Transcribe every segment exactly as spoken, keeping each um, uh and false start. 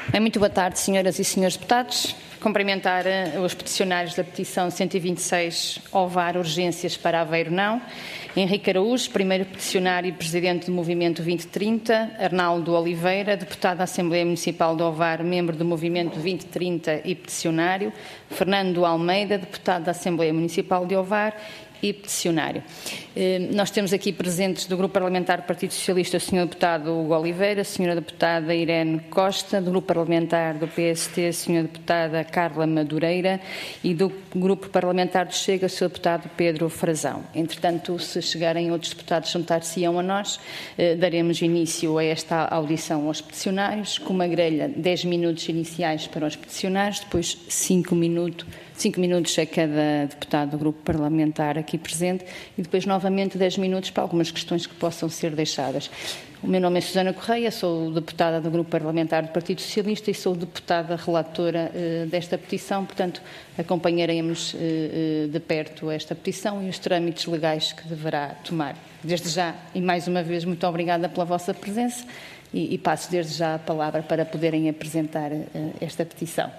Bem, muito boa tarde, senhoras e senhores deputados. Cumprimentar os peticionários da petição cento e vinte e seis, Ovar Urgências para Aveiro Não. Henrique Araújo, primeiro peticionário e presidente do Movimento vinte trinta. Arnaldo Oliveira, deputado da Assembleia Municipal de Ovar, membro do Movimento vinte trinta e peticionário. Fernando Almeida, deputado da Assembleia Municipal de Ovar e peticionário. Nós temos aqui presentes do Grupo Parlamentar do Partido Socialista o senhor Deputado Hugo Oliveira, a senhora Deputada Irene Costa, do Grupo Parlamentar do P S T, a senhora Deputada Carla Madureira e do Grupo Parlamentar do Chega, o senhor Deputado Pedro Frazão. Entretanto, se chegarem outros deputados juntar-se-ão a nós, daremos início a esta audição aos peticionários, com uma grelha de dez minutos iniciais para os peticionários, depois cinco minutos Cinco minutos a cada deputado do grupo parlamentar aqui presente e depois novamente dez minutos para algumas questões que possam ser deixadas. O meu nome é Susana Correia, sou deputada do grupo parlamentar do Partido Socialista e sou deputada relatora eh, desta petição, portanto acompanharemos eh, de perto esta petição e os trâmites legais que deverá tomar. Desde já, e mais uma vez, muito obrigada pela vossa presença e, e passo desde já a palavra para poderem apresentar eh, esta petição.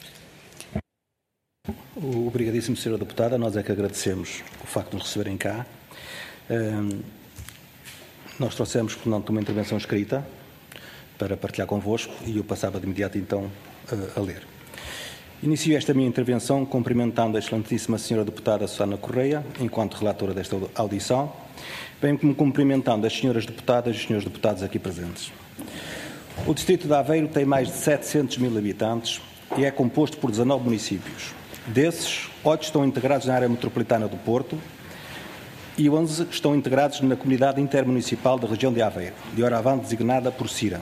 Obrigadíssimo, senhora Deputada. Nós é que agradecemos o facto de nos receberem cá. Um, nós trouxemos, portanto, uma intervenção escrita para partilhar convosco e eu passava de imediato, então, a, a ler. Inicio esta minha intervenção cumprimentando a excelentíssima senhora Deputada Susana Correia, enquanto relatora desta audição, bem como cumprimentando as senhoras deputadas e os senhores deputados aqui presentes. O Distrito de Aveiro tem mais de setecentos mil habitantes e é composto por dezanove municípios. Desses, oito estão integrados na área metropolitana do Porto e onze estão integrados na comunidade intermunicipal da região de Aveiro, de Oravante designada por Cira.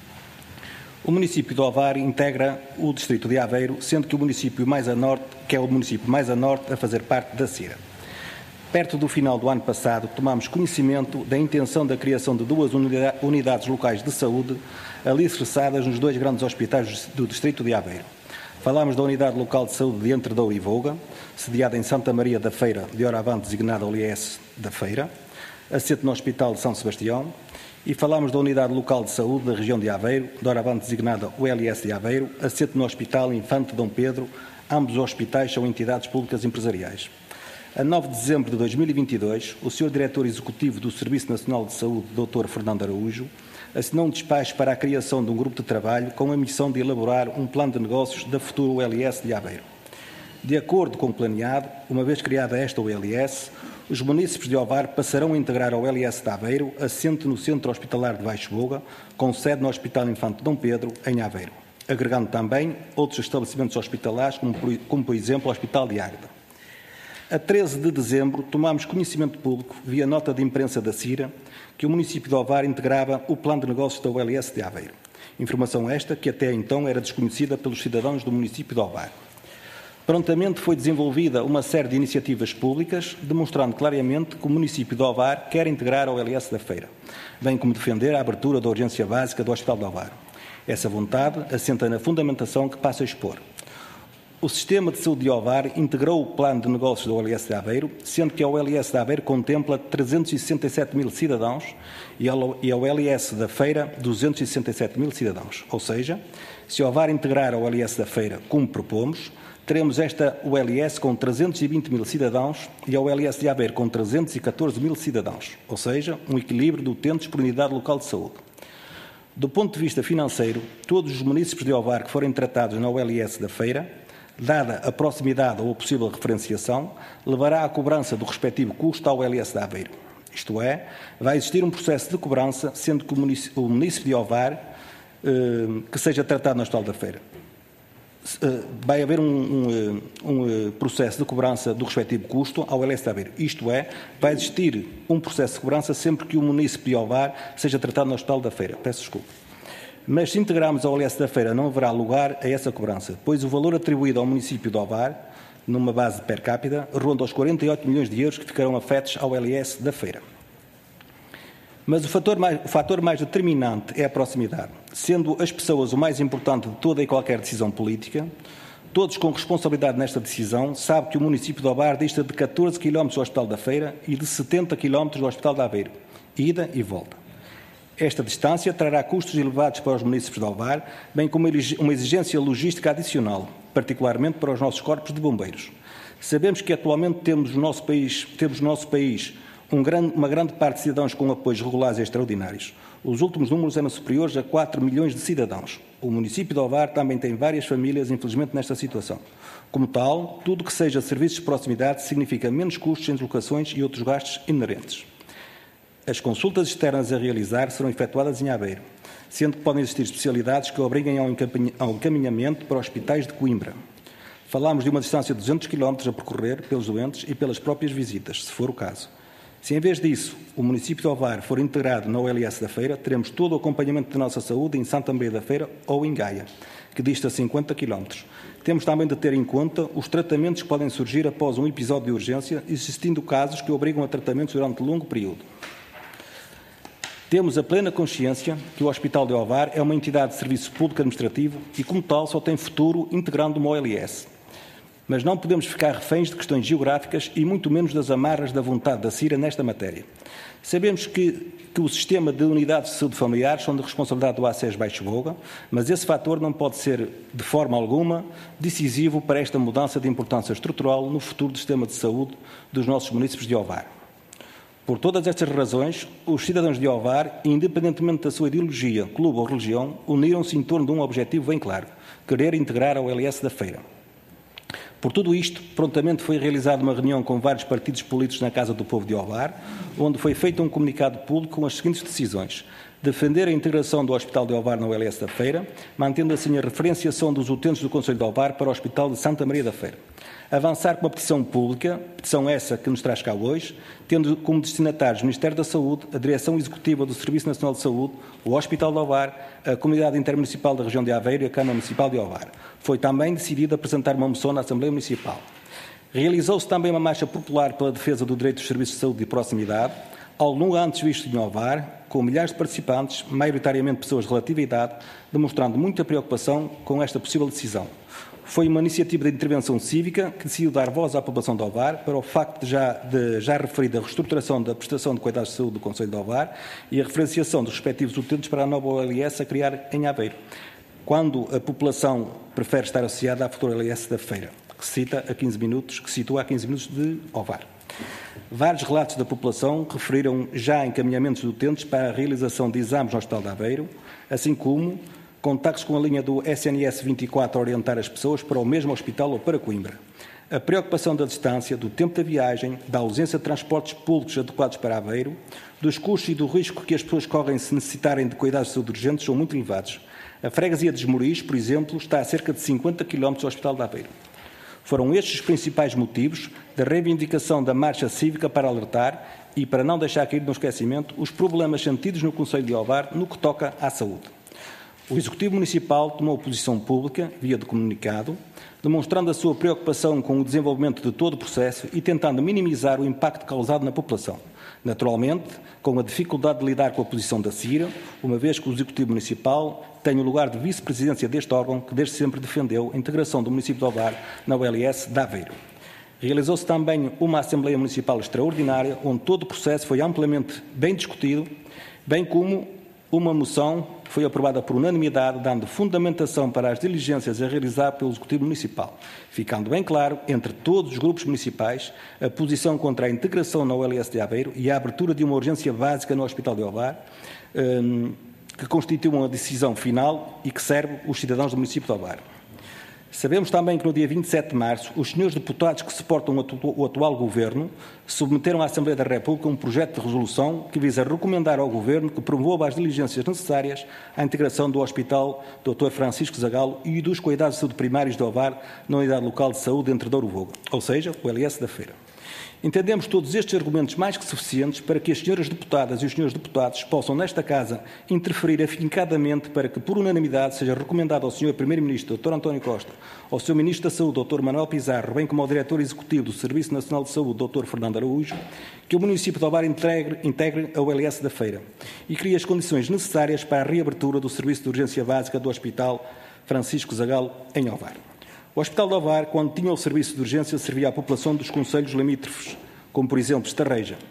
O município de Ovar integra o distrito de Aveiro, sendo que o município mais a norte, que é o município mais a norte a fazer parte da Cira. Perto do final do ano passado, tomamos conhecimento da intenção da criação de duas unidades locais de saúde alicerçadas nos dois grandes hospitais do distrito de Aveiro. Falámos da Unidade Local de Saúde de Entre Douro e Voga, sediada em Santa Maria da Feira, de Oravante, designada O L S da Feira, assente no Hospital de São Sebastião, e falámos da Unidade Local de Saúde da região de Aveiro, de Oravante, designada O L S de Aveiro, assente no Hospital Infante Dom Pedro. Ambos os hospitais são entidades públicas empresariais. A nove de dezembro de dois mil e vinte e dois, o senhor Diretor Executivo do Serviço Nacional de Saúde, doutor Fernando Araújo, assinou um despacho para a criação de um grupo de trabalho com a missão de elaborar um plano de negócios da futura O L S de Aveiro. De acordo com o planeado, uma vez criada esta O L S, os munícipes de Ovar passarão a integrar a O L S de Aveiro, assente no Centro Hospitalar de Baixo Voga, com sede no Hospital Infante Dom Pedro, em Aveiro, agregando também outros estabelecimentos hospitalares, como por, como por exemplo o Hospital de Águeda. A treze de dezembro, tomámos conhecimento público, via nota de imprensa da Cira, que o município de Ovar integrava o plano de negócios da O L S de Aveiro. Informação esta que até então era desconhecida pelos cidadãos do município de Ovar. Prontamente foi desenvolvida uma série de iniciativas públicas, demonstrando claramente que o município de Ovar quer integrar a O L S da Feira, bem como defender a abertura da urgência básica do Hospital de Ovar. Essa vontade assenta na fundamentação que passo a expor. O Sistema de Saúde de Ovar integrou o plano de negócios da O L S de Aveiro, sendo que a O L S de Aveiro contempla trezentos e sessenta e sete mil cidadãos e a O L S da Feira duzentos e sessenta e sete mil cidadãos. Ou seja, se Ovar integrar a O L S da Feira como propomos, teremos esta O L S com trezentos e vinte mil cidadãos e a O L S de Aveiro com trezentos e catorze mil cidadãos. Ou seja, um equilíbrio de utentes por unidade local de saúde. Do ponto de vista financeiro, todos os municípios de Ovar que forem tratados na O L S da Feira, dada a proximidade ou a possível referenciação, levará à cobrança do respectivo custo à O L S de Aveiro. Isto é, vai existir um processo de cobrança, sendo que o município, o município de Ovar, eh, que seja tratado no Hospital da Feira. Eh, vai haver um, um, um processo de cobrança do respectivo custo ao O L S de Aveiro. Isto é, vai existir um processo de cobrança sempre que o município de Ovar seja tratado no Hospital da Feira. Peço desculpa. Mas se integrarmos a O L S da Feira, não haverá lugar a essa cobrança, pois o valor atribuído ao município de Ovar, numa base per capita, ronda os quarenta e oito milhões de euros que ficarão afetos ao O L S da Feira. Mas o fator, mais, o fator mais determinante é a proximidade. Sendo as pessoas o mais importante de toda e qualquer decisão política, todos com responsabilidade nesta decisão sabem que o município de Ovar dista de catorze quilómetros do Hospital da Feira e de setenta quilómetros do Hospital de Aveiro, ida e volta. Esta distância trará custos elevados para os municípios de Ovar, bem como uma exigência logística adicional, particularmente para os nossos corpos de bombeiros. Sabemos que atualmente temos no nosso país, temos no nosso país um grande, uma grande parte de cidadãos com apoios regulares e extraordinários. Os últimos números eram superiores a quatro milhões de cidadãos. O município de Ovar também tem várias famílias, infelizmente, nesta situação. Como tal, tudo que seja serviços de proximidade significa menos custos em deslocações e outros gastos inerentes. As consultas externas a realizar serão efetuadas em Aveiro, sendo que podem existir especialidades que obriguem ao encaminhamento para hospitais de Coimbra. Falamos de uma distância de duzentos quilómetros a percorrer pelos doentes e pelas próprias visitas, se for o caso. Se, em vez disso, o município de Ovar for integrado na O L S da Feira, teremos todo o acompanhamento da nossa saúde em Santa Maria da Feira ou em Gaia, que dista cinquenta quilómetros. Temos também de ter em conta os tratamentos que podem surgir após um episódio de urgência, existindo casos que obrigam a tratamentos durante longo período. Temos a plena consciência que o Hospital de Ovar é uma entidade de serviço público administrativo e, como tal, só tem futuro integrando uma O L S. Mas não podemos ficar reféns de questões geográficas e muito menos das amarras da vontade da CIRA nesta matéria. Sabemos que, que o sistema de unidades de saúde familiares são de responsabilidade do A C E S Baixo Voga, mas esse fator não pode ser, de forma alguma, decisivo para esta mudança de importância estrutural no futuro do sistema de saúde dos nossos municípios de Ovar. Por todas estas razões, os cidadãos de Ovar, independentemente da sua ideologia, clube ou religião, uniram-se em torno de um objetivo bem claro: querer integrar a O L S da Feira. Por tudo isto, prontamente foi realizada uma reunião com vários partidos políticos na Casa do Povo de Ovar, onde foi feito um comunicado público com as seguintes decisões: defender a integração do Hospital de Ovar na O L S da Feira, mantendo assim a referenciação dos utentes do Conselho de Ovar para o Hospital de Santa Maria da Feira. Avançar com uma petição pública, petição essa que nos traz cá hoje, tendo como destinatários o Ministério da Saúde, a Direção Executiva do Serviço Nacional de Saúde, o Hospital de Ovar, a Comunidade Intermunicipal da Região de Aveiro e a Câmara Municipal de Ovar. Foi também decidido apresentar uma moção na Assembleia Municipal. Realizou-se também uma marcha popular pela defesa do direito dos serviços de saúde de proximidade, algo nunca antes visto em Ovar, com milhares de participantes, maioritariamente pessoas de relativa idade, demonstrando muita preocupação com esta possível decisão. Foi uma iniciativa de intervenção cívica que decidiu dar voz à população de Ovar para o facto de já, de já referida reestruturação da prestação de cuidados de saúde do Conselho de Ovar e a referenciação dos respectivos utentes para a nova O L S a criar em Aveiro, quando a população prefere estar associada à futura O L S da Feira, que cita a quinze minutos, que situa a quinze minutos de Ovar. Vários relatos da população referiram já encaminhamentos de utentes para a realização de exames no Hospital de Aveiro, assim como contactos com a linha do S N S vinte e quatro a orientar as pessoas para o mesmo hospital ou para Coimbra. A preocupação da distância, do tempo da viagem, da ausência de transportes públicos adequados para Aveiro, dos custos e do risco que as pessoas correm se necessitarem de cuidados de saúde urgentes são muito elevados. A freguesia de Esmoriz, por exemplo, está a cerca de cinquenta quilómetros do Hospital de Aveiro. Foram estes os principais motivos da reivindicação da marcha cívica para alertar e para não deixar cair no esquecimento os problemas sentidos no Conselho de Ovar no que toca à saúde. O Executivo Municipal tomou posição pública, via de comunicado, demonstrando a sua preocupação com o desenvolvimento de todo o processo e tentando minimizar o impacto causado na população. Naturalmente, com a dificuldade de lidar com a posição da CIRA, uma vez que o Executivo Municipal tem o lugar de vice-presidência deste órgão que desde sempre defendeu a integração do município de Ovar na O L S de Aveiro. Realizou-se também uma Assembleia Municipal extraordinária, onde todo o processo foi amplamente bem discutido, bem como uma moção foi aprovada por unanimidade, dando fundamentação para as diligências a realizar pelo Executivo Municipal, ficando bem claro, entre todos os grupos municipais, a posição contra a integração na O L S de Aveiro e a abertura de uma urgência básica no Hospital de Ovar, que constitui uma decisão final e que serve os cidadãos do município de Ovar. Sabemos também que no dia vinte e sete de março, os senhores deputados que suportam o atual Governo submeteram à Assembleia da República um projeto de resolução que visa recomendar ao Governo que promova as diligências necessárias à integração do Hospital doutor Francisco Zagalo e dos cuidados de saúde primários de Ovar na Unidade Local de Saúde entre Douro Voga, ou seja, o L S da Feira. Entendemos todos estes argumentos mais que suficientes para que as senhoras deputadas e os senhores deputados possam, nesta Casa, interferir afincadamente para que, por unanimidade, seja recomendado ao senhor Primeiro-Ministro, doutor António Costa, ao senhor Ministro da Saúde, doutor Manuel Pizarro, bem como ao Diretor Executivo do Serviço Nacional de Saúde, doutor Fernando Araújo, que o município de Ovar integre, integre a O L S da Feira e crie as condições necessárias para a reabertura do Serviço de Urgência Básica do Hospital Francisco Zagalo, em Ovar. O Hospital de Ovar, quando tinha o serviço de urgência, servia à população dos concelhos limítrofes, como por exemplo Estarreja.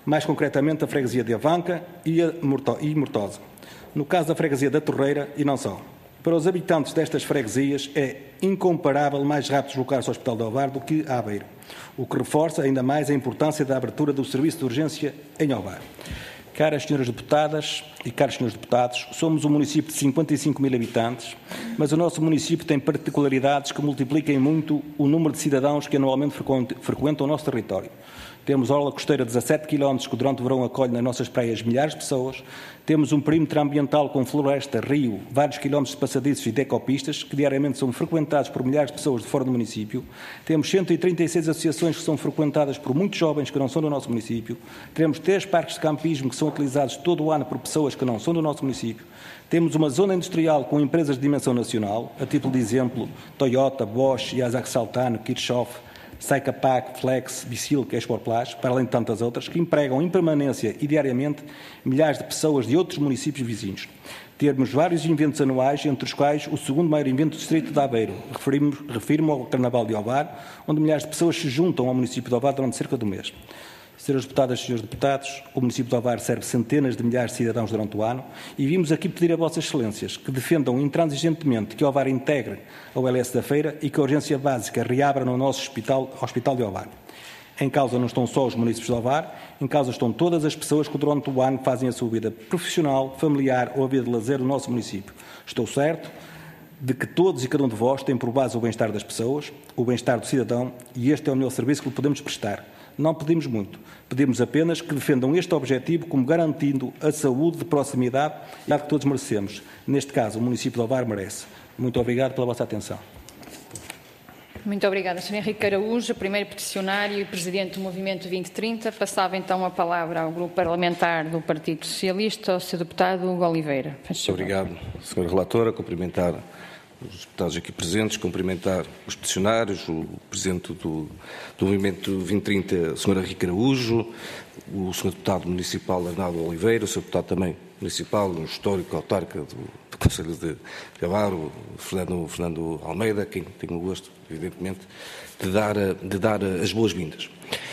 mais concretamente a freguesia de Avanca e a Mortosa. No caso da freguesia da Torreira e não só. Para os habitantes destas freguesias é incomparável mais rápido deslocar-se ao Hospital de Ovar do que a Aveiro, o que reforça ainda mais a importância da abertura do serviço de urgência em Ovar. Caras senhoras deputadas e caros senhores deputados, somos um município de cinquenta e cinco mil habitantes, mas o nosso município tem particularidades que multiplicam muito o número de cidadãos que anualmente frequentam o nosso território. Temos a orla costeira de dezassete quilómetros que durante o verão acolhe nas nossas praias milhares de pessoas. Temos um perímetro ambiental com floresta, rio, vários quilómetros de passadiços e decopistas que diariamente são frequentados por milhares de pessoas de fora do município. Temos cento e trinta e seis associações que são frequentadas por muitos jovens que não são do nosso município. Temos três parques de campismo que são utilizados todo o ano por pessoas que não são do nosso município. Temos uma zona industrial com empresas de dimensão nacional, a título de exemplo, Toyota, Bosch, Yazaki Saltano, Kirchhoff, Saicapac, Flex, Bicil, Exportplast, para além de tantas outras, que empregam em permanência e diariamente milhares de pessoas de outros municípios vizinhos. Temos vários eventos anuais, entre os quais o segundo maior evento do distrito de Aveiro. Refiro-me ao Carnaval de Ovar, onde milhares de pessoas se juntam ao município de Ovar durante cerca de um mês. Senhoras deputadas e senhores deputados, o município de Ovar serve centenas de milhares de cidadãos durante o ano e vimos aqui pedir a vossas excelências que defendam intransigentemente que Ovar integre ao L S da Feira e que a urgência básica reabra no nosso hospital, hospital de Ovar. Em causa não estão só os municípios de Ovar, em causa estão todas as pessoas que durante o ano fazem a sua vida profissional, familiar ou a vida de lazer no nosso município. Estou certo de que todos e cada um de vós têm por base o bem-estar das pessoas, o bem-estar do cidadão, e este é o melhor serviço que lhe podemos prestar. Não pedimos muito, pedimos apenas que defendam este objetivo como garantindo a saúde de proximidade e a que todos merecemos. Neste caso, o município de Ovar merece. Muito obrigado pela vossa atenção. Muito obrigada, senhor Henrique Araújo, primeiro peticionário e presidente do Movimento vinte trinta. Passava então a palavra ao grupo parlamentar do Partido Socialista, ao senhor deputado Hugo Oliveira. Muito obrigado, senhora relatora. Cumprimentar os deputados aqui presentes, cumprimentar os peticionários, o presidente do, do Movimento vinte trinta, o senhor Henrique Araújo, o senhor deputado municipal Arnaldo Oliveira, o senhor deputado também municipal, um histórico autarca do, do Conselho de Ovar, o Fernando, Fernando Almeida, quem tenho o gosto, evidentemente, de dar, de dar as boas-vindas.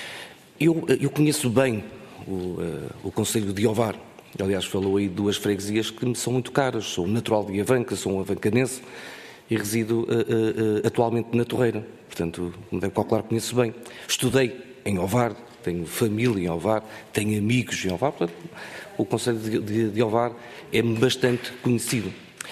Eu, eu conheço bem o, o Conselho de Ovar. Aliás, falou aí de duas freguesias que me são muito caras. Sou natural de Avanca, sou um avancanense e resido uh, uh, atualmente na Torreira. Portanto, me deve calcular que conheço bem. Estudei em Ovar, tenho família em Ovar, tenho amigos em Ovar. Portanto, o Conselho de, de, de Ovar é-me bastante conhecido.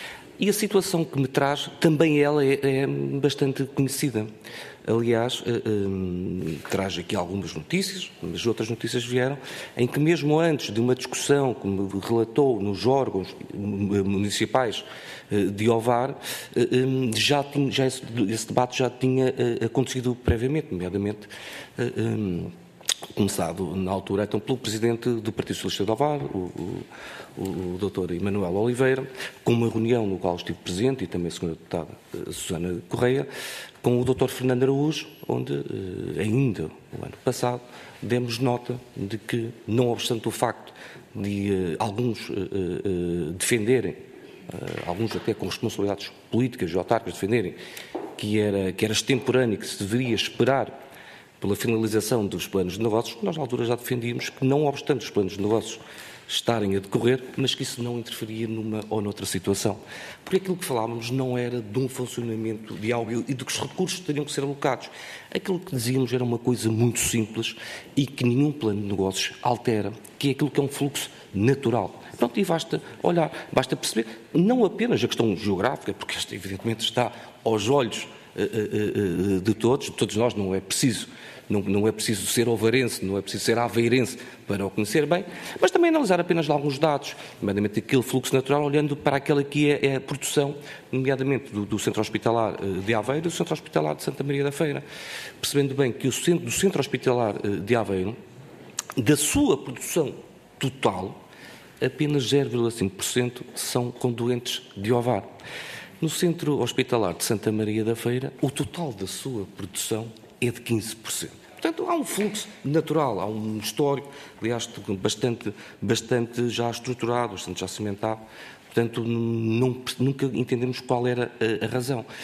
E a situação que me traz, também ela é, é bastante conhecida. Aliás, uh, um, traz aqui algumas notícias, mas outras notícias vieram, em que mesmo antes de uma discussão, como relatou nos órgãos municipais uh, de Ovar, uh, um, já tinha, já esse, esse debate já tinha uh, acontecido previamente, nomeadamente uh, um, começado na altura então pelo Presidente do Partido Socialista de Ovar, o, o, o doutor Emanuel Oliveira, com uma reunião no qual estive presente, e também a senhora deputada uh, Susana Correia, com o doutor Fernando Araújo, onde uh, ainda o ano passado demos nota de que, não obstante o facto de uh, alguns uh, uh, defenderem, uh, alguns até com responsabilidades políticas e autárquicas defenderem que era, que era extemporâneo, que se deveria esperar pela finalização dos planos de negócios, nós na altura já defendíamos que, não obstante os planos de negócios estarem a decorrer, mas que isso não interferia numa ou noutra situação. Porque aquilo que falávamos não era de um funcionamento de algo e de que os recursos teriam que ser alocados. Aquilo que dizíamos era uma coisa muito simples e que nenhum plano de negócios altera, que é aquilo que é um fluxo natural. Pronto, e basta olhar, basta perceber, não apenas a questão geográfica, porque esta evidentemente está aos olhos uh, uh, uh, de todos, de todos nós, não é preciso Não, não é preciso ser ovarense, não é preciso ser aveirense para o conhecer bem, mas também analisar apenas alguns dados, nomeadamente aquele fluxo natural, olhando para aquela que é, é a produção, nomeadamente do, do Centro Hospitalar de Aveiro e do Centro Hospitalar de Santa Maria da Feira, percebendo bem que o centro, do Centro Hospitalar de Aveiro, da sua produção total, apenas zero vírgula cinco por cento são com doentes de Ovar. No Centro Hospitalar de Santa Maria da Feira, o total da sua produção é de quinze por cento. Portanto, há um fluxo natural, há um histórico, aliás, bastante, bastante já estruturado, bastante já cimentado. Portanto, não, nunca entendemos qual era a, a razão.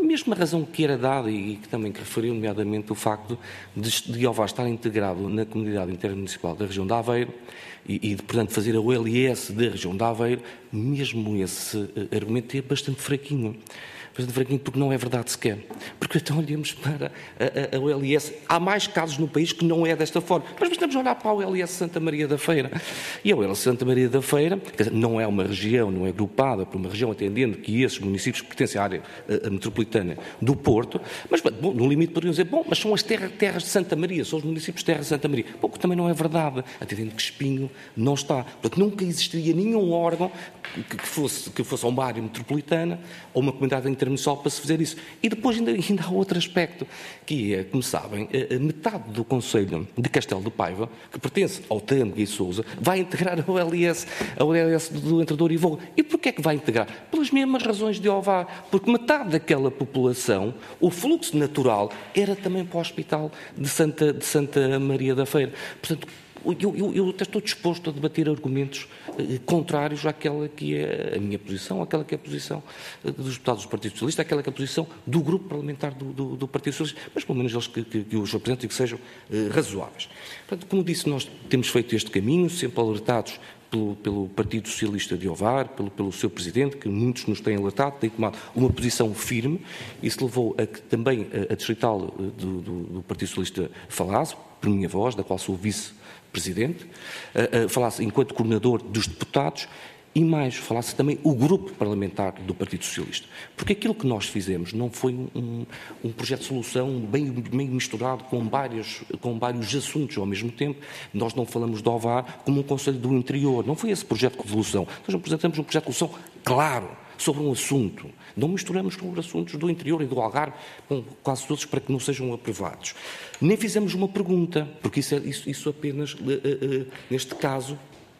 mesma razão que era dada e que também que referiu, nomeadamente, o facto de, de Ovar estar integrado na comunidade intermunicipal da região de Aveiro e, e de, portanto, fazer a O L I S da região de Aveiro, mesmo esse uh, argumento é bastante fraquinho. Bastante fraquinho porque não é verdade sequer. Porque então olhamos para a, a, a O L I S. Há mais casos no país que não é desta forma. Mas bastamos olhar para a O L I S Santa Maria da Feira. E a O L I S Santa Maria da Feira, quer dizer, não é uma região, não é agrupada por uma região, atendendo que esses municípios pertencem à área a, a metropolitana do Porto, mas bom, no limite poderiam dizer, bom, mas são as terras, terras de Santa Maria, são os municípios de terra de Santa Maria. Bom, que também não é verdade, atendendo que Espinho não está. Portanto, nunca existiria nenhum órgão que, que, fosse, que fosse uma área metropolitana ou uma comunidade intermunicipal para se fazer isso. E depois ainda, ainda há outro aspecto, que é, como sabem, a, a metade do Conselho de Castelo de Paiva, que pertence ao Tâmega e Sousa, vai integrar a O L I S, a O L I S do Entrador e Voga. E porquê é que vai integrar? Pelas mesmas razões de Ovar, porque metade daquela população, o fluxo natural era também para o Hospital de Santa, de Santa Maria da Feira. Portanto, Eu, eu, eu até estou disposto a debater argumentos eh, contrários àquela que é a minha posição, àquela que é a posição eh, dos deputados do Partido Socialista, àquela que é a posição do grupo parlamentar do, do, do Partido Socialista, mas pelo menos eles que, que, que os representem e que sejam eh, razoáveis. Portanto, como disse, nós temos feito este caminho, sempre alertados Pelo, pelo Partido Socialista de Ovar, pelo, pelo seu Presidente, que muitos nos têm alertado, tem tomado uma posição firme. Isso levou a que também a, a distrital do, do, do Partido Socialista falasse, por minha voz, da qual sou vice-presidente, a, a, falasse enquanto coordenador dos deputados e mais, falasse também o grupo parlamentar do Partido Socialista. Porque aquilo que nós fizemos não foi um, um projeto de solução bem, bem misturado com vários, com vários assuntos ao mesmo tempo. Nós não falamos de Ovar como um Conselho do Interior. Não foi esse projeto de solução. Nós apresentamos um projeto de solução claro sobre um assunto. Não misturamos com os assuntos do interior e do Algarve, com quase todos, para que não sejam aprovados. Nem fizemos uma pergunta, porque isso, é, isso, isso apenas, uh, uh, uh, neste caso,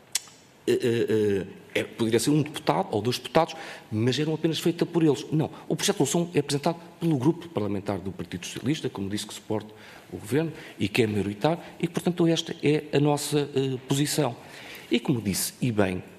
Uh, uh, uh, é, poderia ser um deputado ou dois deputados, mas eram apenas feitas por eles. Não. O projeto de solução é apresentado pelo grupo parlamentar do Partido Socialista, como disse, que suporta o governo e que é maioritário, e, portanto, esta é a nossa uh, posição. E, como disse, e bem, uh,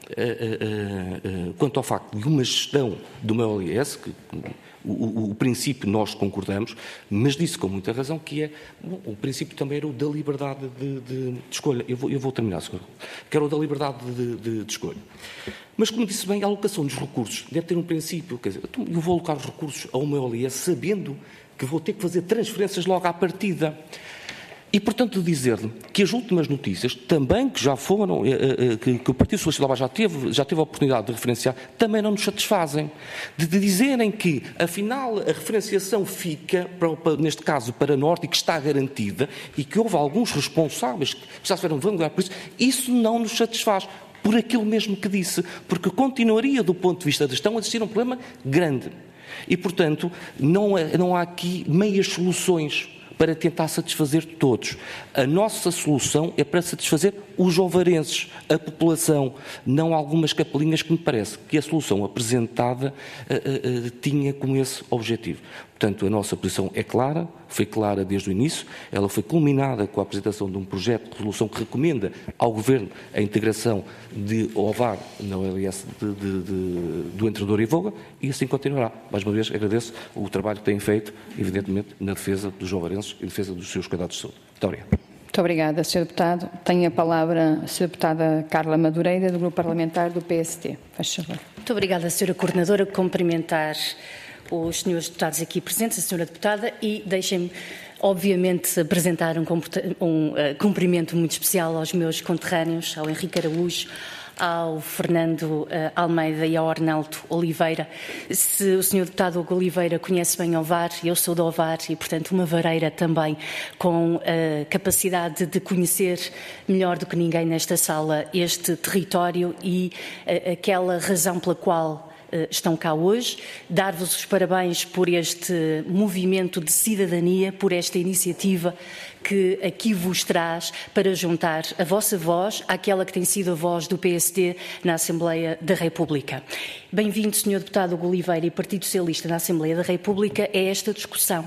uh, uh, quanto ao facto de uma gestão do meu O L I S, que o, o, o princípio nós concordamos, mas disse com muita razão que é, bom, o princípio também era o da liberdade de, de, de escolha. Eu vou, eu vou terminar, senhor. Que era o da liberdade de, de, de escolha. Mas, como disse bem, a alocação dos recursos deve ter um princípio. Quer dizer, eu vou alocar os recursos ao meu O L I S sabendo que vou ter que fazer transferências logo à partida. E, portanto, dizer-lhe que as últimas notícias, também que já foram, que, que o Partido Socialista já teve, já teve a oportunidade de referenciar, também não nos satisfazem. De, de dizerem que, afinal, a referenciação fica, para, para, neste caso, para Norte, e que está garantida, e que houve alguns responsáveis que já se viram vanguardar por isso, isso não nos satisfaz. Por aquilo mesmo que disse, porque continuaria, do ponto de vista da gestão, a existir um problema grande. E, portanto, não, não há aqui meias soluções para tentar satisfazer todos. A nossa solução é para satisfazer os ovarenses, a população, não algumas capelinhas que me parece que a solução apresentada uh, uh, uh, tinha como esse objetivo. Portanto, a nossa posição é clara, foi clara desde o início, ela foi culminada com a apresentação de um projeto de resolução que recomenda ao Governo a integração de Ovar na O L I S de, de, de, do Entrador e Voga, e assim continuará. Mais uma vez, agradeço o trabalho que têm feito, evidentemente, na defesa dos ovarenses e defesa dos seus cuidados de saúde. Muito obrigado. Muito obrigada, senhor Deputado. Tenho a palavra a senhora Deputada Carla Madureira, do Grupo Parlamentar do P S T. Faz favor. Muito obrigada, senhora Coordenadora. Cumprimentar os senhores deputados aqui presentes, a senhora Deputada, e deixem-me, obviamente, apresentar um, um uh, cumprimento muito especial aos meus conterrâneos, ao Henrique Araújo, ao Fernando uh, Almeida e ao Arnaldo Oliveira. Se o senhor Deputado Hugo Oliveira conhece bem Ovar, eu sou de Ovar e, portanto, uma vareira também com uh, capacidade de conhecer melhor do que ninguém nesta sala este território e uh, aquela razão pela qual estão cá hoje, dar-vos os parabéns por este movimento de cidadania, por esta iniciativa que aqui vos traz para juntar a vossa voz àquela que tem sido a voz do P S D na Assembleia da República. Bem-vindo, senhor Deputado Hugo Oliveira e Partido Socialista na Assembleia da República, a esta discussão.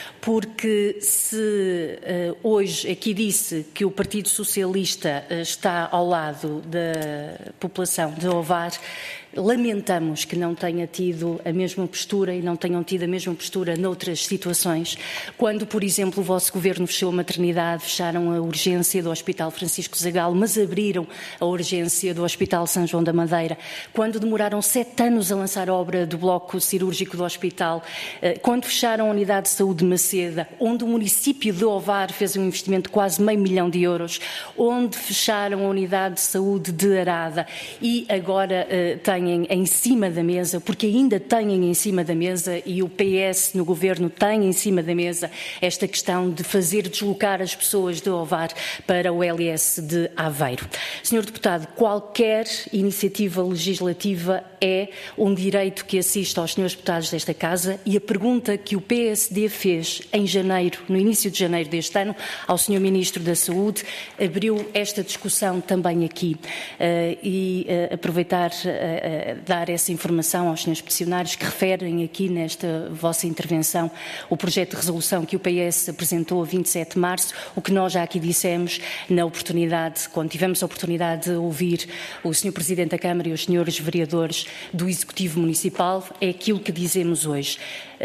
Porque se uh, hoje aqui disse que o Partido Socialista uh, está ao lado da população de Ovar, Lamentamos que não tenha tido a mesma postura e não tenham tido a mesma postura noutras situações, quando, por exemplo, o vosso governo fechou a maternidade, fecharam a urgência do Hospital Francisco Zagalo, mas abriram a urgência do Hospital São João da Madeira, quando demoraram sete anos a lançar a obra do bloco cirúrgico do hospital, quando fecharam a unidade de saúde de Maceda, onde o município de Ovar fez um investimento de quase meio milhão de euros, onde fecharam a unidade de saúde de Arada e agora uh, têm em cima da mesa, porque ainda têm em cima da mesa e o P S no governo tem em cima da mesa esta questão de fazer deslocar as pessoas de Ovar para o L S de Aveiro. senhor Deputado, qualquer iniciativa legislativa é um direito que assiste aos senhores deputados desta Casa e a pergunta que o P S D fez em janeiro, no início de janeiro deste ano, ao senhor Ministro da Saúde, abriu esta discussão também aqui. Uh, e uh, aproveitar uh, dar essa informação aos senhores peticionários que referem aqui nesta vossa intervenção o projeto de resolução que o P S apresentou a vinte e sete de março, o que nós já aqui dissemos na oportunidade, quando tivemos a oportunidade de ouvir o senhor Presidente da Câmara e os senhores vereadores do Executivo Municipal, é aquilo que dizemos hoje.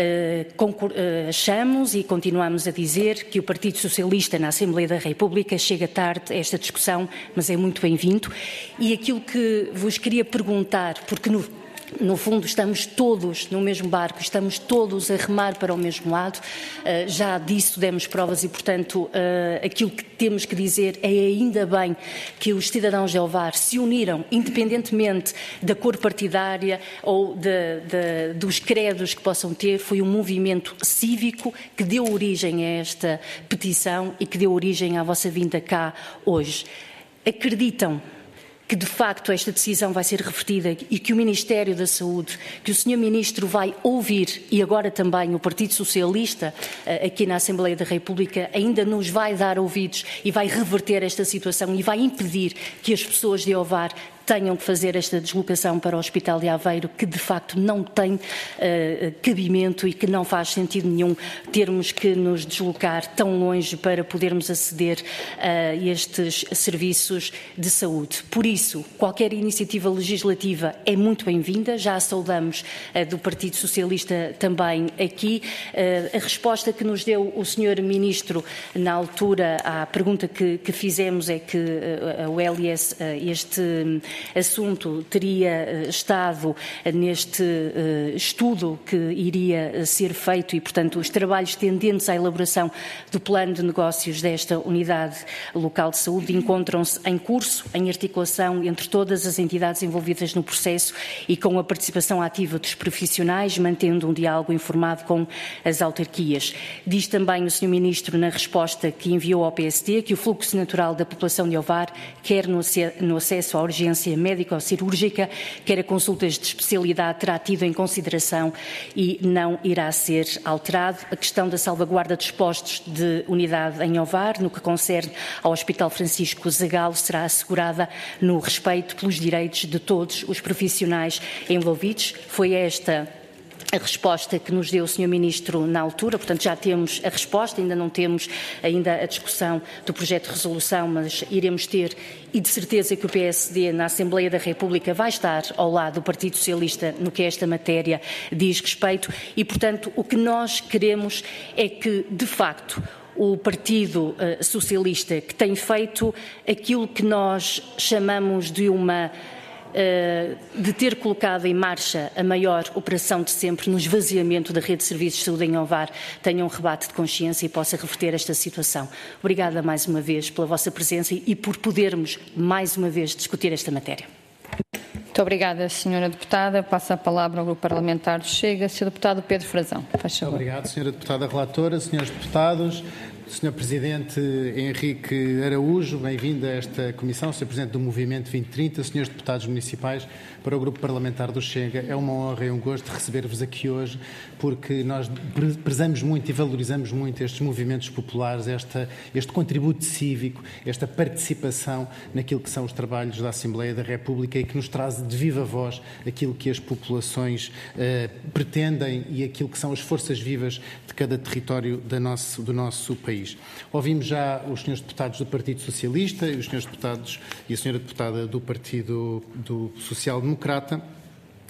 Uh, achamos e continuamos a dizer que o Partido Socialista na Assembleia da República chega tarde a esta discussão, mas é muito bem-vindo. E aquilo que vos queria perguntar, porque no, no fundo estamos todos no mesmo barco, estamos todos a remar para o mesmo lado, uh, já disso demos provas e, portanto, uh, aquilo que temos que dizer é ainda bem que os cidadãos de Ovar se uniram, independentemente da cor partidária ou de, de, dos credos que possam ter, foi um movimento cívico que deu origem a esta petição e que deu origem à vossa vinda cá hoje. Acreditam que de facto esta decisão vai ser revertida e que o Ministério da Saúde, que o senhor Ministro vai ouvir e agora também o Partido Socialista aqui na Assembleia da República ainda nos vai dar ouvidos e vai reverter esta situação e vai impedir que as pessoas de Ovar tenham que fazer esta deslocação para o Hospital de Aveiro, que de facto não tem uh, cabimento e que não faz sentido nenhum termos que nos deslocar tão longe para podermos aceder a estes serviços de saúde. Por isso, qualquer iniciativa legislativa é muito bem-vinda, já a saudamos uh, do Partido Socialista também aqui. Uh, a resposta que nos deu o senhor Ministro na altura à pergunta que, que fizemos é que uh, o L S, uh, este assunto teria estado neste uh, estudo que iria ser feito e, portanto, os trabalhos tendentes à elaboração do plano de negócios desta unidade local de saúde encontram-se em curso, em articulação entre todas as entidades envolvidas no processo e com a participação ativa dos profissionais, mantendo um diálogo informado com as autarquias. Diz também o senhor Ministro na resposta que enviou ao P S D que o fluxo natural da população de Ovar, quer no, no acesso à urgência médico-cirúrgica, quer a consultas de especialidade, terá tido em consideração e não irá ser alterado. A questão da salvaguarda dos postos de unidade em Ovar, no que concerne ao Hospital Francisco Zagalo, será assegurada no respeito pelos direitos de todos os profissionais envolvidos. Foi esta a resposta que nos deu o senhor Ministro na altura, portanto já temos a resposta, ainda não temos ainda a discussão do projeto de resolução, mas iremos ter e de certeza que o P S D na Assembleia da República vai estar ao lado do Partido Socialista no que esta matéria diz respeito e, portanto, o que nós queremos é que, de facto, o Partido uh, Socialista, que tem feito aquilo que nós chamamos de uma de ter colocado em marcha a maior operação de sempre no esvaziamento da rede de serviços de saúde em Ovar, tenha um rebate de consciência e possa reverter esta situação. Obrigada mais uma vez pela vossa presença e por podermos mais uma vez discutir esta matéria. Muito obrigada, senhora Deputada. Passo a palavra ao Grupo Parlamentar do Chega. senhor Deputado Pedro Frazão, faz favor. Obrigado, senhora Deputada Relatora, senhores Deputados. senhor Presidente Henrique Araújo, bem-vindo a esta Comissão, senhor Presidente do Movimento vinte trinta, senhores Deputados Municipais, para o Grupo Parlamentar do Chega. É uma honra e um gosto receber-vos aqui hoje, porque nós prezamos muito e valorizamos muito estes movimentos populares, esta, este contributo cívico, esta participação naquilo que são os trabalhos da Assembleia da República e que nos traz de viva voz aquilo que as populações eh, pretendem e aquilo que são as forças vivas de cada território da nosso, do nosso país. Ouvimos já os senhores deputados do Partido Socialista e os senhores deputados e a senhora deputada do Partido do Social Democrata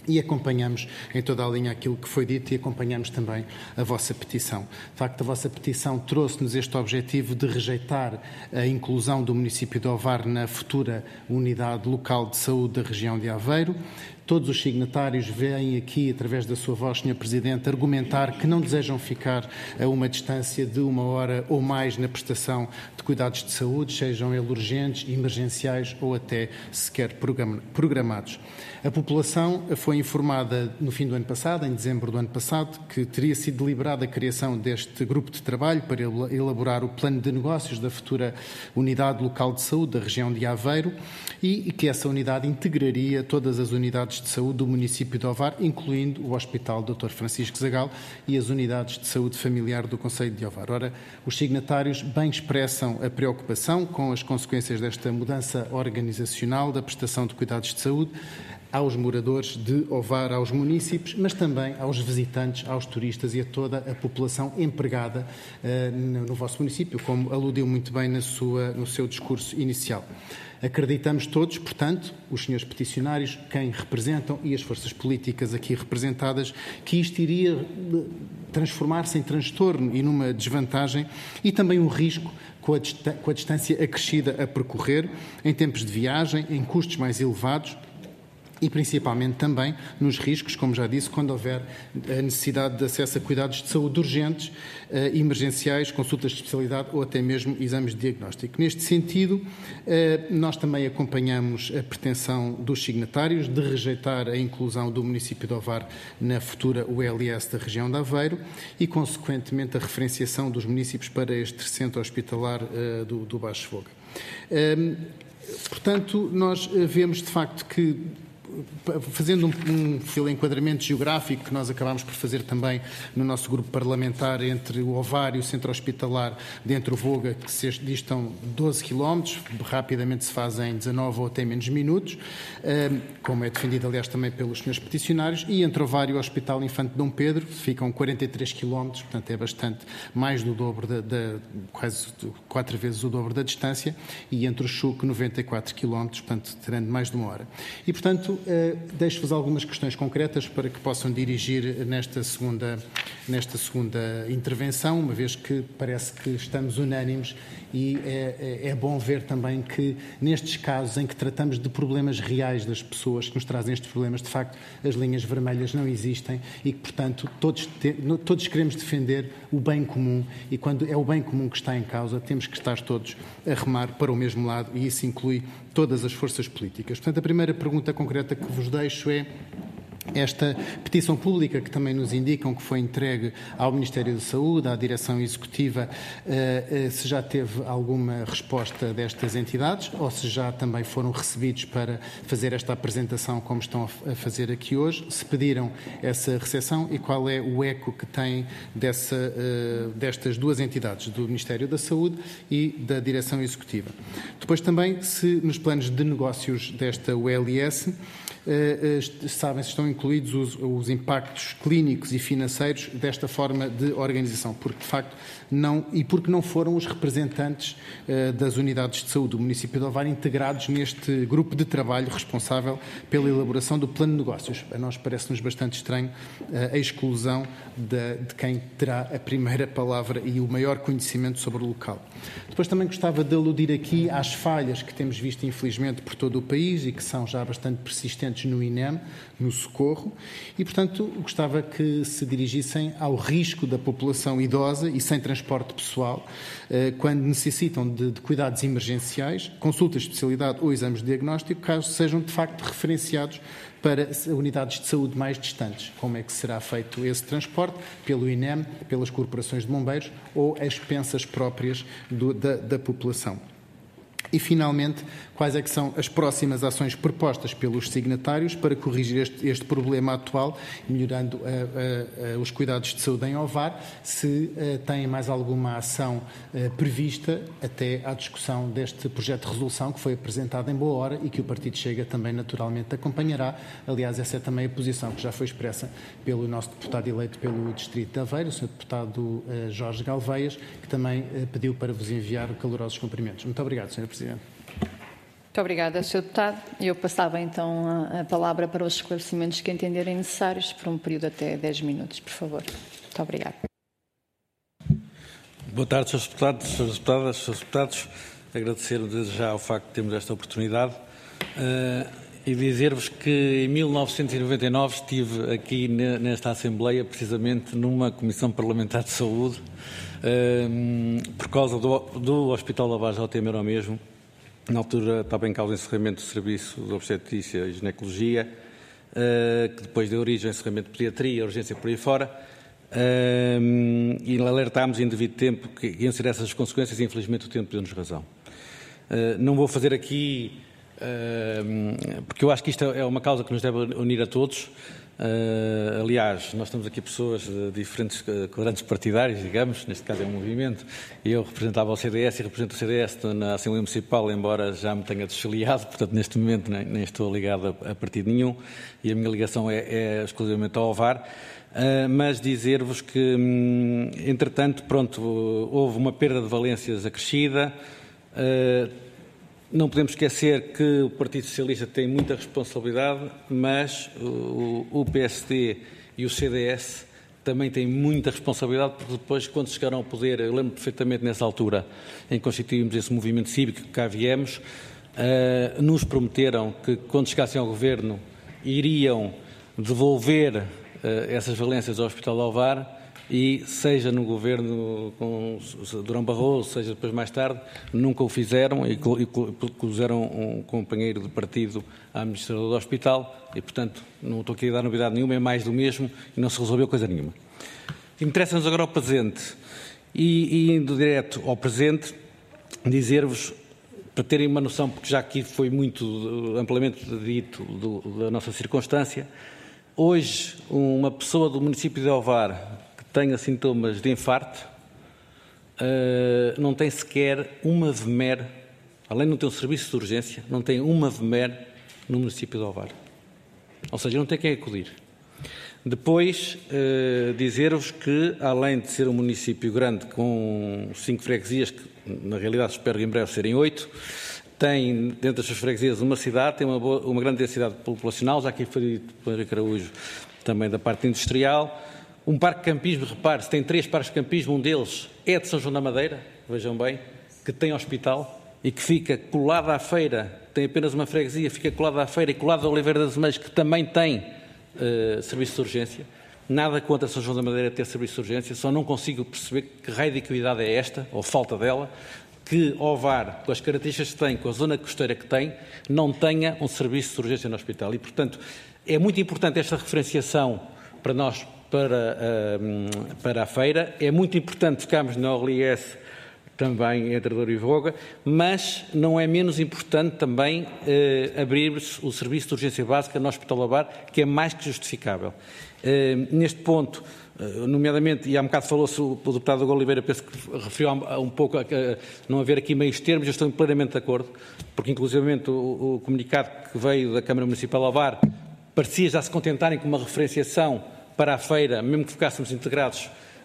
E acompanhamos em toda a linha aquilo que foi dito e acompanhamos também a vossa petição. De facto, a vossa petição trouxe-nos este objetivo de rejeitar a inclusão do município de Ovar na futura Unidade Local de Saúde da região de Aveiro. Todos os signatários vêm aqui, através da sua voz, senhor Presidente, argumentar que não desejam ficar a uma distância de uma hora ou mais na prestação de cuidados de saúde, sejam eles urgentes, emergenciais ou até sequer programados. A população foi informada no fim do ano passado, em dezembro do ano passado, que teria sido deliberada a criação deste grupo de trabalho para elaborar o plano de negócios da futura Unidade Local de Saúde da região de Aveiro e que essa unidade integraria todas as unidades de saúde do município de Ovar, incluindo o Hospital doutor Francisco Zagal e as unidades de saúde familiar do concelho de Ovar. Ora, os signatários bem expressam a preocupação com as consequências desta mudança organizacional da prestação de cuidados de saúde aos moradores de Ovar, aos munícipes, mas também aos visitantes, aos turistas e a toda a população empregada uh, no, no vosso município, como aludiu muito bem na sua, no seu discurso inicial. Acreditamos todos, portanto, os senhores peticionários, quem representam e as forças políticas aqui representadas, que isto iria transformar-se em transtorno e numa desvantagem e também um risco com a, com a distância acrescida a percorrer, em tempos de viagem, em custos mais elevados, e principalmente também nos riscos, como já disse, quando houver a necessidade de acesso a cuidados de saúde urgentes, eh, emergenciais, consultas de especialidade ou até mesmo exames de diagnóstico. Neste sentido, eh, nós também acompanhamos a pretensão dos signatários de rejeitar a inclusão do município de Ovar na futura U L S da região de Aveiro e, consequentemente, a referenciação dos municípios para este centro hospitalar eh, do, do Baixo Voga. Eh, portanto, nós vemos de facto que, fazendo um, um fio enquadramento geográfico que nós acabámos por fazer também no nosso grupo parlamentar entre o Ovar e o centro hospitalar dentro do Voga, que se distam doze quilómetros, rapidamente se fazem dezanove ou até menos minutos, como é defendido aliás também pelos senhores peticionários, e entre o Ovar e o Hospital Infante Dom Pedro ficam quarenta e três quilómetros, portanto é bastante mais do dobro, da, da, quase quatro vezes o dobro da distância, e entre o Chuco noventa e quatro quilómetros, portanto terando mais de uma hora. E portanto Uh, deixo-vos algumas questões concretas para que possam dirigir nesta segunda, nesta segunda intervenção, uma vez que parece que estamos unânimes e é, é, é bom ver também que nestes casos em que tratamos de problemas reais das pessoas que nos trazem estes problemas, de facto, as linhas vermelhas não existem e que, portanto, todos, te, todos queremos defender o bem comum e quando é o bem comum que está em causa, temos que estar todos a remar para o mesmo lado e isso inclui todas as forças políticas. Portanto, a primeira pergunta concreta que vos deixo é esta petição pública que também nos indicam que foi entregue ao Ministério da Saúde, à Direção Executiva, se já teve alguma resposta destas entidades ou se já também foram recebidos para fazer esta apresentação como estão a fazer aqui hoje, se pediram essa recepção e qual é o eco que têm dessa, destas duas entidades, do Ministério da Saúde e da Direção Executiva. Depois também se nos planos de negócios desta U L S Uh, sabem se estão incluídos os, os impactos clínicos e financeiros desta forma de organização, porque de facto não, e porque não foram os representantes uh, das unidades de saúde do município de Ovar integrados neste grupo de trabalho responsável pela elaboração do plano de negócios. A nós parece-nos bastante estranho uh, a exclusão de, de quem terá a primeira palavra e o maior conhecimento sobre o local. Depois também gostava de aludir aqui às falhas que temos visto infelizmente por todo o país e que são já bastante persistentes no I N E M, no socorro, e, portanto, gostava que se dirigissem ao risco da população idosa e sem transporte pessoal, quando necessitam de, de cuidados emergenciais, consultas de especialidade ou exames de diagnóstico, caso sejam, de facto, referenciados para unidades de saúde mais distantes. Como é que será feito esse transporte? Pelo I N E M, pelas corporações de bombeiros ou as expensas próprias do, da, da população. E, finalmente, quais é que são as próximas ações propostas pelos signatários para corrigir este, este problema atual, melhorando uh, uh, uh, os cuidados de saúde em Ovar, se uh, têm mais alguma ação uh, prevista até à discussão deste projeto de resolução que foi apresentado em boa hora e que o Partido Chega também naturalmente acompanhará. Aliás, essa é também a posição que já foi expressa pelo nosso deputado eleito pelo Distrito de Aveiro, o senhor deputado uh, Jorge Galveias, que também uh, pediu para vos enviar calorosos cumprimentos. Muito obrigado, senhor Presidente. Muito obrigada, senhor Deputado. Eu passava então a, a palavra para os esclarecimentos que entenderem necessários por um período até dez minutos, por favor. Muito obrigada. Boa tarde, senhores Deputados, senhores Deputadas, senhores Deputados. Agradecer desde já o facto de termos esta oportunidade uh, e dizer-vos que em mil novecentos e noventa e nove estive aqui nesta Assembleia, precisamente numa Comissão Parlamentar de Saúde, uh, por causa do, do Hospital Lavares ao Temer ao mesmo. Na altura estava em causa o encerramento do Serviço de Obstetrícia e Ginecologia, uh, que depois deu origem ao encerramento de Pediatria, urgência por aí fora. Uh, e alertámos em devido tempo que iam ser essas as consequências e infelizmente o tempo deu-nos razão. Uh, não vou fazer aqui, uh, porque eu acho que isto é uma causa que nos deve unir a todos. Uh, aliás, nós estamos aqui pessoas de diferentes quadrantes partidários, digamos, neste caso é um movimento, e eu representava o C D S e represento o C D S na Assembleia Municipal, embora já me tenha desfiliado, portanto neste momento nem, nem estou ligado a, a partido nenhum, e a minha ligação é, é exclusivamente ao OVAR. Uh, mas dizer-vos que, hum, entretanto, pronto, houve uma perda de valências acrescida. Uh, não podemos esquecer que o Partido Socialista tem muita responsabilidade, mas o, o P S D e o C D S também têm muita responsabilidade, porque depois, quando chegaram ao poder, eu lembro perfeitamente nessa altura, em que constituímos esse movimento cívico que cá viemos, uh, nos prometeram que, quando chegassem ao governo, iriam devolver essas valências ao Hospital do Alvar e, seja no governo com Durão Barroso, seja depois mais tarde, nunca o fizeram e puseram um companheiro de partido à administradora do hospital e, portanto, não estou aqui a dar novidade nenhuma, é mais do mesmo e não se resolveu coisa nenhuma. Interessa-nos agora ao presente e, e indo direto ao presente, dizer-vos, para terem uma noção, porque já aqui foi muito amplamente dito do, da nossa circunstância. Hoje, uma pessoa do município de Ovar que tenha sintomas de infarto uh, não tem sequer uma V M E R, além de não ter um serviço de urgência, não tem uma V M E R no município de Ovar. Ou seja, não tem quem acudir. Depois, uh, dizer-vos que, além de ser um município grande com cinco freguesias, que na realidade espero em breve serem oito, tem, dentro das suas freguesias, uma cidade, tem uma, boa, uma grande densidade populacional, já aqui foi dito pelo Henrique Araújo, também da parte industrial. Um parque de campismo, repare-se, tem três parques de campismo, um deles é de São João da Madeira, vejam bem, que tem hospital e que fica colado à feira, tem apenas uma freguesia, fica colado à feira e colado a Oliveira das Meias, que também tem uh, serviço de urgência. Nada contra São João da Madeira ter serviço de urgência, só não consigo perceber que raio de equidade é esta, ou falta dela, que Ovar, com as características que tem, com a zona costeira que tem, não tenha um serviço de urgência no hospital. E, portanto, é muito importante esta referenciação para nós, para, uh, para a feira. É muito importante ficarmos na O L I S também entre Douro e Voga, mas não é menos importante também uh, abrir-se o serviço de urgência básica no Hospital Ovar, que é mais que justificável. Uh, neste ponto, nomeadamente, e há um bocado falou-se o, o deputado Hugo Oliveira, penso que referiu um, um pouco a, a não haver aqui meios termos, eu estou plenamente de acordo, porque inclusivamente o, o comunicado que veio da Câmara Municipal de Ovar parecia já se contentarem com uma referenciação para a feira, mesmo que ficássemos integrados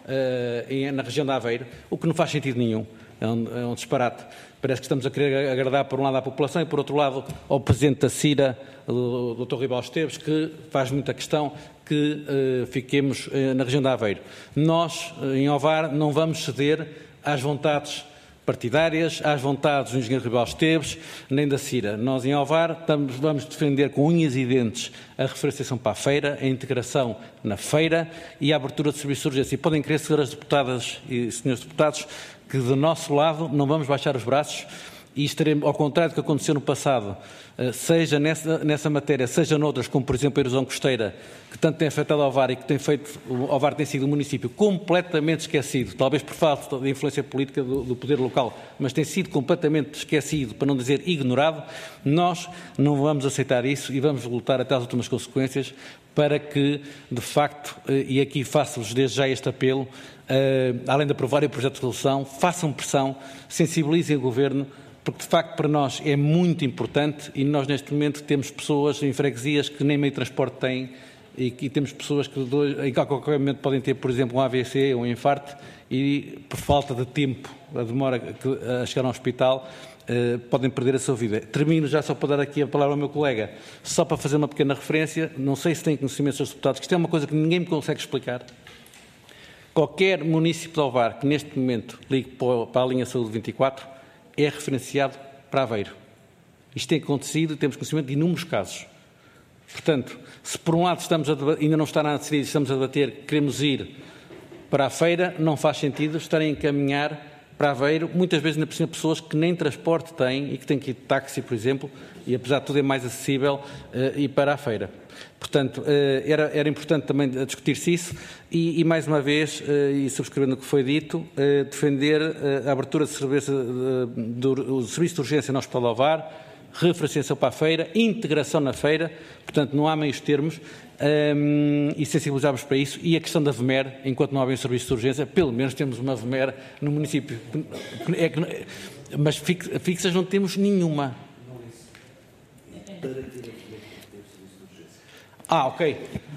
uh, em, na região da Aveiro, o que não faz sentido nenhum, é um, é um disparate. Parece que estamos a querer agradar por um lado à população e por outro lado ao Presidente da CIRA, o doutor Ribal Esteves, que faz muita questão que uh, fiquemos uh, na região da Aveiro. Nós, uh, em Ovar, não vamos ceder às vontades partidárias, às vontades do engenheiro Ribal Esteves, nem da CIRA. Nós, em Ovar, estamos, vamos defender com unhas e dentes a referenciação para a feira, a integração na feira e a abertura de serviços de urgência. E podem crer, senhoras deputadas e senhores deputados, que do nosso lado não vamos baixar os braços e estaremos, ao contrário do que aconteceu no passado, seja nessa, nessa matéria, seja noutras, como por exemplo a erosão costeira, que tanto tem afetado o Ovar e que tem feito, o Ovar tem sido um município completamente esquecido, talvez por falta de influência política do, do poder local, mas tem sido completamente esquecido, para não dizer ignorado. Nós não vamos aceitar isso e vamos lutar até às últimas consequências para que, de facto, e aqui faço-vos desde já este apelo, Uh, além de aprovarem o projeto de resolução, façam pressão, sensibilizem o Governo, porque de facto para nós é muito importante e nós neste momento temos pessoas em freguesias que nem meio de transporte têm e, e temos pessoas que em qualquer momento podem ter, por exemplo, um A V C ou um infarto e, por falta de tempo, a demora a chegar ao hospital, Uh, podem perder a sua vida. Termino já só para dar aqui a palavra ao meu colega, só para fazer uma pequena referência. Não sei se têm conhecimento, senhores deputados, que isto é uma coisa que ninguém me consegue explicar. Qualquer município de Ovar que neste momento ligue para a linha Saúde vinte e quatro é referenciado para Aveiro. Isto tem acontecido e temos conhecimento de inúmeros casos. Portanto, se por um lado estamos a debater, ainda não está nada decidido, estamos a debater, queremos ir para a feira, não faz sentido estarem a encaminhar para Aveiro, muitas vezes ainda por cima pessoas que nem transporte têm e que têm que ir de táxi, por exemplo, e apesar de tudo é mais acessível uh, ir para a feira. Portanto, uh, era, era importante também discutir-se isso e, e, mais uma vez, uh, e subscrevendo o que foi dito, uh, defender uh, a abertura de serviço, uh, do, do serviço de urgência no Hospital de Ovar, referenciação para a feira, integração na feira, portanto não há meios termos, um, e sensibilizarmos para isso, e a questão da V M E R, enquanto não há bem serviço de urgência, pelo menos temos uma V M E R no município, é que, mas fixas não temos nenhuma. Ah, ok.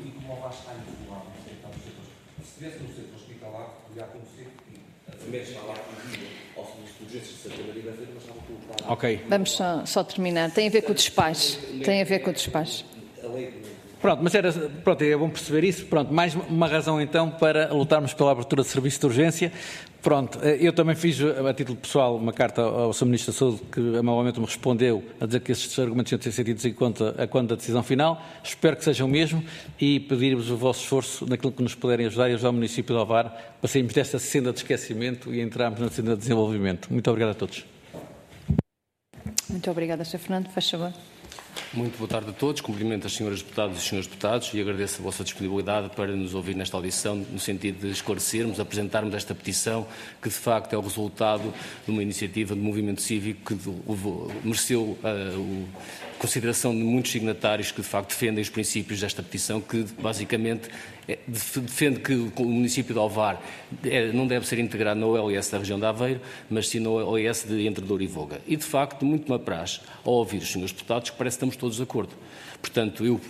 Se tivesse no centro hospitalar, podia acontecer que a V M E R está lá ao serviço de urgência de Santa Maria da Feira, mas estava colocada. Ok. Vamos só, só terminar. Tem a ver com o despacho. Tem a ver com o despacho. Pronto, mas era, pronto, é bom perceber isso. Pronto, mais uma razão então para lutarmos pela abertura de serviço de urgência. Pronto, eu também fiz a título pessoal uma carta ao senhor Ministro da Saúde que amavelmente me respondeu a dizer que esses argumentos tinham de ser tidos em conta a quando da decisão final. Espero que sejam o mesmo e pedir-vos o vosso esforço naquilo que nos puderem ajudar e ajudar o município de Ovar para sairmos desta senda de esquecimento e entrarmos na senda de desenvolvimento. Muito obrigado a todos. Muito obrigada, senhor Fernando. Faz favor. Muito boa tarde a todos. Cumprimento as senhoras deputadas e os senhores deputados e agradeço a vossa disponibilidade para nos ouvir nesta audição, no sentido de esclarecermos, apresentarmos esta petição, que de facto é o resultado de uma iniciativa de movimento cívico que mereceu uh, o consideração de muitos signatários que de facto defendem os princípios desta petição, que basicamente defende que o município de Ovar não deve ser integrado na O L S da região de Aveiro, mas sim na O L S de Entre Douro e Voga. E de facto, muito me apraz ao ouvir os senhores deputados que parece que estamos todos de acordo. Portanto, eu,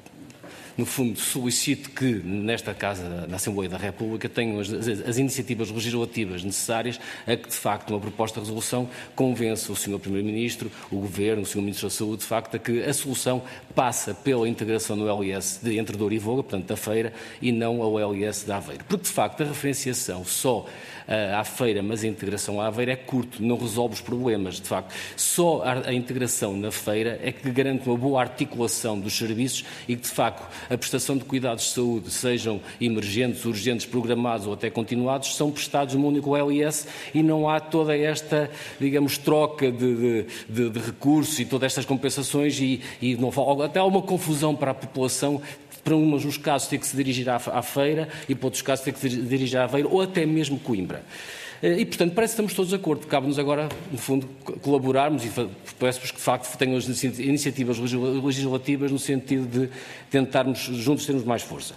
no fundo, solicito que nesta Casa, na Assembleia da República, tenham as, as, as iniciativas legislativas necessárias a que, de facto, uma proposta de resolução convença o senhor Primeiro-Ministro, o Governo, o senhor Ministro da Saúde, de facto, a que a solução passa pela integração no L S de Entre Douro e Voga, portanto, da Feira, e não ao L S de Aveiro. Porque, de facto, a referenciação só à Feira, mas a integração à Aveiro é curto, não resolve os problemas. De facto, só a integração na Feira é que garante uma boa articulação dos serviços e que, de facto, a prestação de cuidados de saúde, sejam emergentes, urgentes, programados ou até continuados, são prestados num único L S e não há toda esta, digamos, troca de, de, de recursos e todas estas compensações e, e não, até há uma confusão para a população. Para uns dos casos ter que se dirigir à, à feira e para outros casos ter que se dirigir à Aveiro ou até mesmo Coimbra. E, portanto, parece que estamos todos de acordo. Cabe-nos agora, no fundo, colaborarmos e peço-vos que, de facto, tenham as iniciativas legislativas no sentido de tentarmos juntos termos mais força.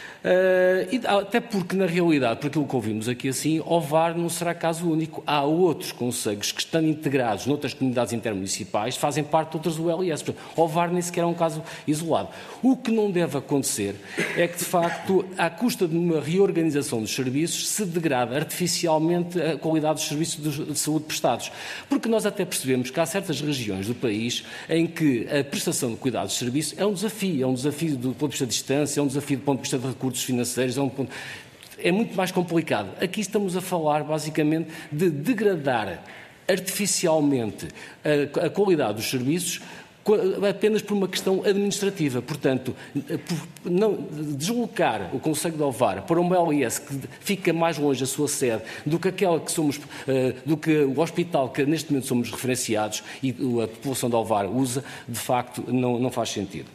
Uh, e até porque, na realidade, por aquilo que ouvimos aqui assim, Ovar não será caso único. Há outros concelhos que estão integrados noutras comunidades intermunicipais, fazem parte de outras do L S. Portanto, Ovar nem sequer é um caso isolado. O que não deve acontecer é que, de facto, à custa de uma reorganização dos serviços, se degrada artificialmente a qualidade dos serviços de saúde prestados. Porque nós até percebemos que há certas regiões do país em que a prestação de cuidados de serviço é um desafio. É um desafio do ponto de vista de distância, é um desafio do ponto de vista de recursos financeiros, é, um ponto... é muito mais complicado. Aqui estamos a falar, basicamente, de degradar artificialmente a, a qualidade dos serviços apenas por uma questão administrativa. Portanto, por não deslocar o Concelho de Ovar para uma L S que fica mais longe da sua sede do que aquela que somos, do que o hospital que neste momento somos referenciados e a população de Ovar usa, de facto, não, não faz sentido.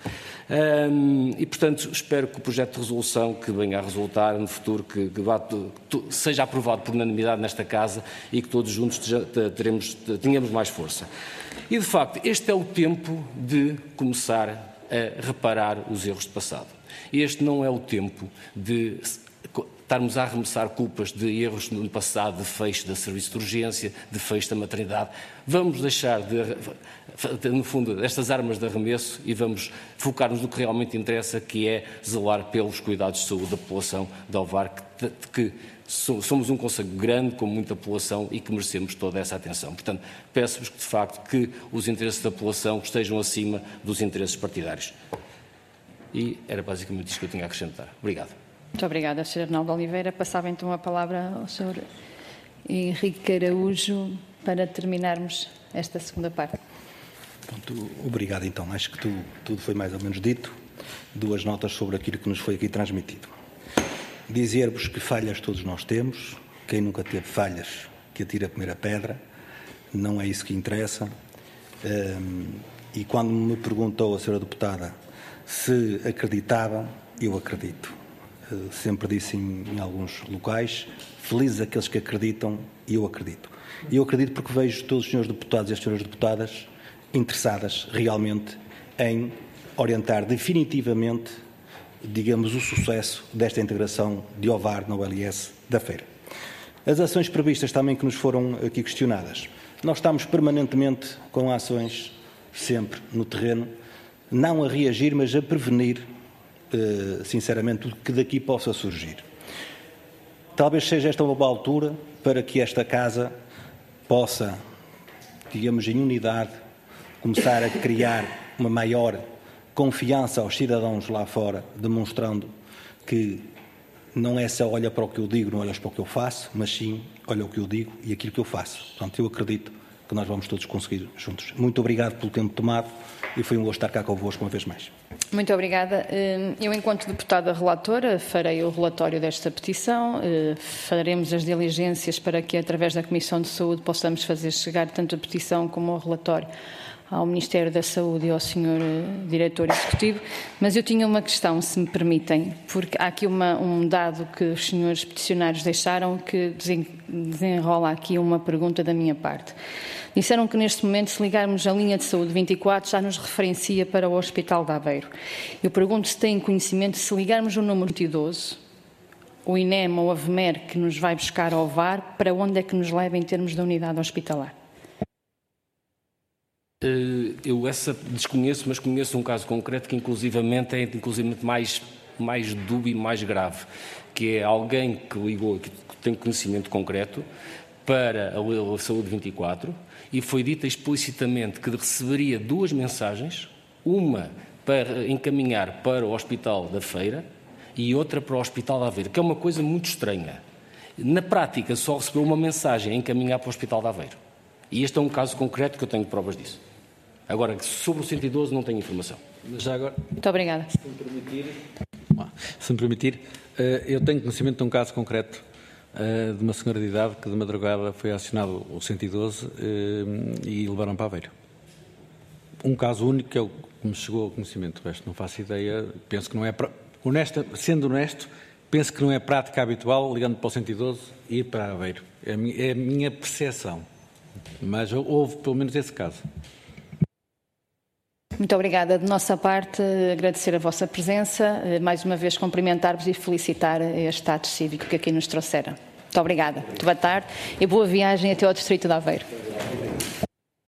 Um, e, portanto, espero que o projeto de resolução que venha a resultar no futuro, que, que vá, seja aprovado por unanimidade nesta Casa e que todos juntos teremos, tenhamos mais força. E, de facto, este é o tempo de começar a reparar os erros do passado. Este não é o tempo de estarmos a arremessar culpas de erros no passado, de fecho da serviço de urgência, de fecho da maternidade. Vamos deixar, de, no fundo, estas armas de arremesso e vamos focar-nos no que realmente interessa, que é zelar pelos cuidados de saúde da população de Ovar, que, que somos um concelho grande, com muita população e que merecemos toda essa atenção. Portanto, peço-vos que, de facto, que os interesses da população estejam acima dos interesses partidários. E era basicamente isto que eu tinha a acrescentar. Obrigado. Muito obrigada, senhor Arnaldo Oliveira. Passava então a palavra ao senhor Henrique Araújo para terminarmos esta segunda parte. Pronto, obrigado então. Acho que tu, tudo foi mais ou menos dito. Duas notas sobre aquilo que nos foi aqui transmitido. Dizer-vos que falhas todos nós temos. Quem nunca teve falhas, que atire a primeira pedra. Não é isso que interessa. Um, e quando me perguntou a senhora deputada se acreditava, eu acredito. Uh, sempre disse em, em alguns locais, felizes aqueles que acreditam, e eu acredito. E eu acredito porque vejo todos os senhores deputados e as senhoras deputadas interessadas realmente em orientar definitivamente, digamos, o sucesso desta integração de Ovar na O L S da Feira. As ações previstas também que nos foram aqui questionadas. Nós estamos permanentemente com ações, sempre no terreno, não a reagir, mas a prevenir, sinceramente, o que daqui possa surgir. Talvez seja esta uma boa altura para que esta Casa possa, digamos, em unidade, começar a criar uma maior confiança aos cidadãos lá fora, demonstrando que não é só olha para o que eu digo, não olhas para o que eu faço, mas sim olha o que eu digo e aquilo que eu faço. Portanto, eu acredito que nós vamos todos conseguir juntos. Muito obrigado pelo tempo tomado e foi um gosto estar cá convosco uma vez mais. Muito obrigada. Eu, enquanto deputada relatora, farei o relatório desta petição, faremos as diligências para que, através da Comissão de Saúde, possamos fazer chegar tanto a petição como o relatório ao Ministério da Saúde e ao senhor Diretor Executivo, mas eu tinha uma questão, se me permitem, porque há aqui uma, um dado que os senhores peticionários deixaram que desenrola aqui uma pergunta da minha parte. Disseram que neste momento, se ligarmos a linha de saúde vinte e quatro, já nos referencia para o Hospital de Aveiro. Eu pergunto se têm conhecimento, se ligarmos o número cento e doze, o INEM ou a V M E R que nos vai buscar ao V A R, para onde é que nos leva em termos de unidade hospitalar? Eu essa desconheço, mas conheço um caso concreto que inclusivamente é inclusivamente mais, mais dúbio e mais grave, que é alguém que ligou, que tem conhecimento concreto para a Saúde vinte e quatro e foi dita explicitamente que receberia duas mensagens, uma para encaminhar para o Hospital da Feira e outra para o Hospital de Aveiro, que é uma coisa muito estranha. Na prática, só recebeu uma mensagem a encaminhar para o Hospital de Aveiro. E este é um caso concreto que eu tenho provas disso. Agora, sobre o cento e doze não tenho informação. Já agora, muito obrigada. Se me permitir, se me permitir eu tenho conhecimento de um caso concreto de uma senhora de idade que de madrugada foi acionado o cento e doze e levaram para Aveiro. Um caso único que é o que me chegou ao conhecimento. Este não faço ideia, penso que não é... Honesta, sendo honesto, penso que não é prática habitual, ligando para o cento e doze, ir para Aveiro. É a minha, é a minha percepção. Mas houve pelo menos esse caso. Muito obrigada. De nossa parte, agradecer a vossa presença, mais uma vez cumprimentar-vos e felicitar este ato cívico que aqui nos trouxeram. Muito obrigada. Muito boa tarde e boa viagem até ao Distrito de Aveiro.